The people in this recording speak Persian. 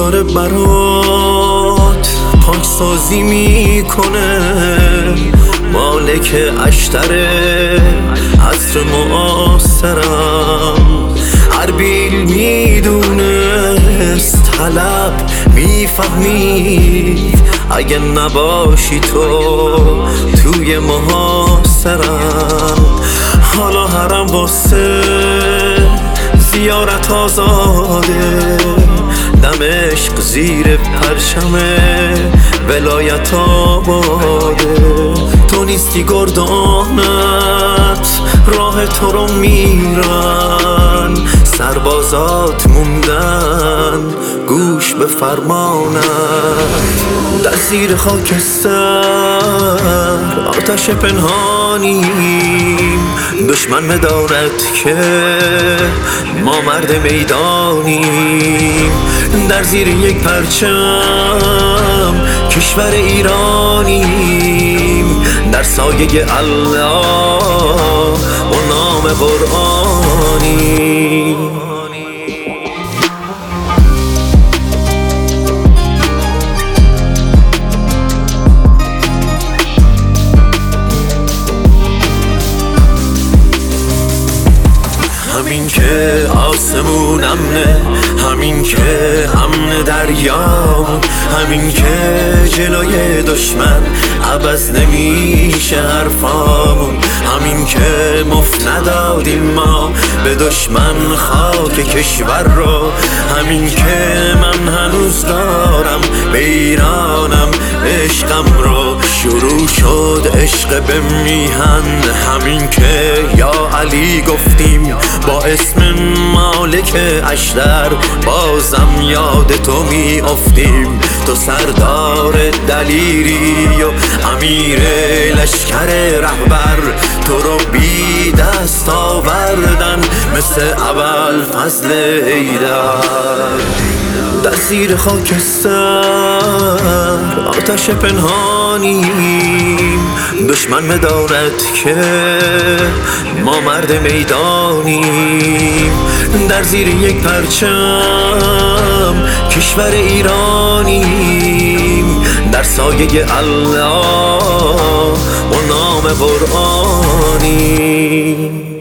داره برات پاکسازی میکنه، مالک اشتر عصر معاصرم. اربیل میدونست، طلب میفهمید، اگه نباشی تو توی محاصرم. حالا حرم واسه زیارت آزاده، دمشق زیر پرچم ولایت آباده. تو نیستی گردانت راه تو رو میرن، سربازات موندن گوش به فرمانت. در زیر خاکستر آتش پنهانیم، دشمن مدارد که ما مرد میدانیم. در زیر یک پرچم کشور ایرانیم، در سایه الله و نام قرآنی. همین که آسمون امنه، همین که امن دریامون، همین که جلوی دشمن عوض نمیشه حرفامون، همین که مفت ندادیم ما به دشمن خاک کشور رو، همین که من هنوز دارم به ایرانم عشقم رو. شروع شد عشق به میهن، همین که یا علی گفتیم با اسم مالک اشتر، بازم یاد تو می افتیم. تو سردار دلیری و امیر لشکر رهبر، تو رو بی دست آوردن مثل ابوالفضل حیدر. در زیر خاکستر آتش پنهانیم، دشمن مدارد که ما مرد میدانیم. در زیر یک پرچم کشور ایرانیم، در سایه الله و نام قرآنی.